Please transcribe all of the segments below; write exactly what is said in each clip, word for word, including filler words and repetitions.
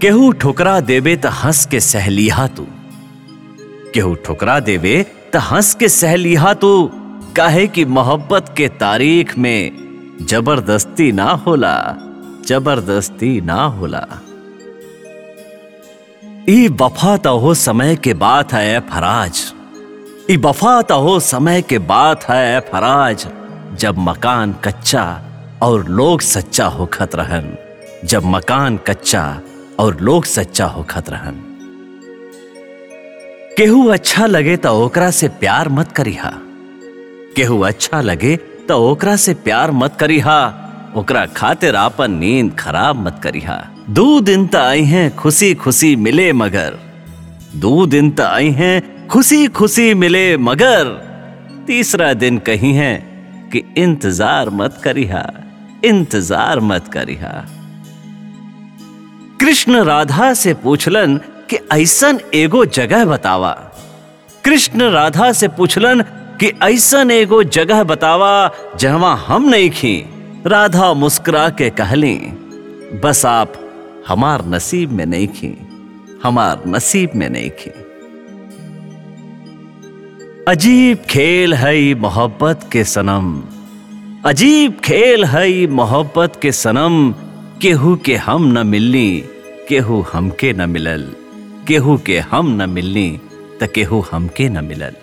केहू ठुकरा देवे त हंस के सहलिहा तू, केहू ठुकरा देवे त हंस के सहलिहा तू, काहे कि मोहब्बत के तारीख में जबरदस्ती ना होला, जबरदस्ती ना होला। ई वफा तो हो समय के बात है फराज, ई वफा तो हो समय के बात है फराज, जब मकान कच्चा और लोग सच्चा होखत रहन, जब मकान कच्चा और लोग सच्चा होखत रहन। केहू अच्छा लगे तो ओकरा से प्यार मत करिहा, केहू अच्छा लगे तो ओकरा से प्यार मत करिहा, ओकरा खातिर आपन नींद खराब मत करिहा। दो दिन त आई हैं खुशी खुशी मिले मगर, दो दिन त आई हैं खुशी खुशी मिले मगर, तीसरा दिन कही है कि इंतजार मत करिहा, इंतजार मत करिहा। कृष्ण राधा से पूछलन कि ऐसन एगो जगह बतावा, कृष्ण राधा से पूछलन कि ऐसन एगो जगह बतावा जहां हम नहीं खी। राधा मुस्कुरा के कहली, बस आप हमार नसीब में नहीं खी, हमार नसीब में नहीं खी। अजीब खेल है मोहब्बत के सनम, अजीब खेल है मोहब्बत के सनम, केहू के हम न मिलनी, केहू हमके न मिलल, केहू के हम न मिलनी त केहू हमके न मिलल।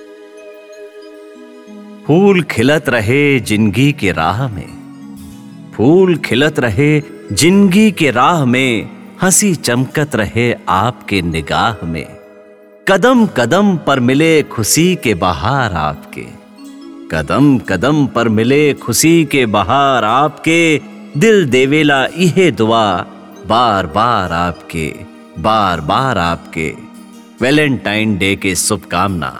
फूल खिलत रहे जिंदगी के राह में, फूल खिलत रहे जिंदगी के राह में, हंसी चमकत रहे आपके निगाह में, कदम कदम पर मिले खुशी के बहार आपके, कदम कदम पर मिले खुशी के बहार आपके, दिल देवेला इहे दुआ बार बार आपके, बार बार आपके, वैलेंटाइन डे के शुभकामना।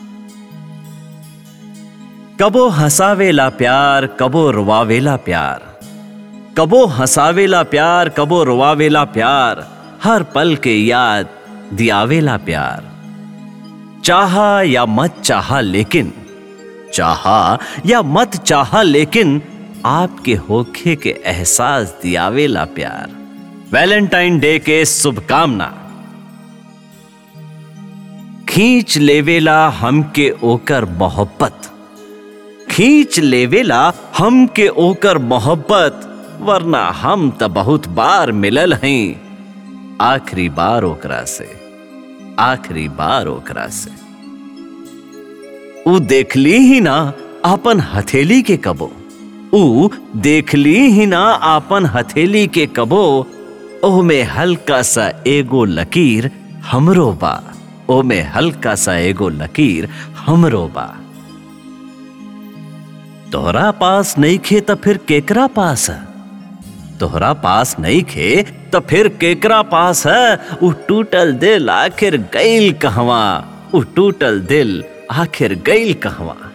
कबो हंसावेला प्यार कबो रुवावेला प्यार, कबो हंसावेला प्यार कबो रुवावेला प्यार, हर पल के याद दियावेला प्यार। चाहा या मत चाहा लेकिन, चाहा या मत चाहा लेकिन, आपके होखे के एहसास दियावेला प्यार। वैलेंटाइन डे के शुभकामना। खींच लेवेला हमके ओकर मोहब्बत, खींच लेवेला हमके ओकर मोहब्बत, वरना हम त बहुत बार मिलल हैं, आखिरी बार ओकरा से, आखिरी बार ओकरा से। ऊ देखली ही ना आपन हथेली के कबो, ऊ देखली ही ना आपन हथेली के कबो, ओह में हल्का सा एगो लकीर हमरो बा, ओह में हल्का सा एगो लकीर हमरो बा। तोहरा पास नहीं खे तो फिर केकरा पास है, तोहरा पास नहीं खे तो फिर केकरा पास है। उ टूटल दिल आखिर गइल कहवा, उ टूटल दिल आखिर गइल कहवा।